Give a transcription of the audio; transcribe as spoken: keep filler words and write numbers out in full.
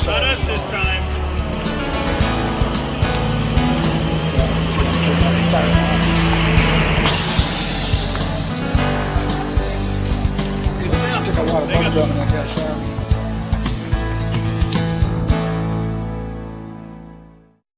Not us this time. Took a lot of bubble gum in that guy's shot.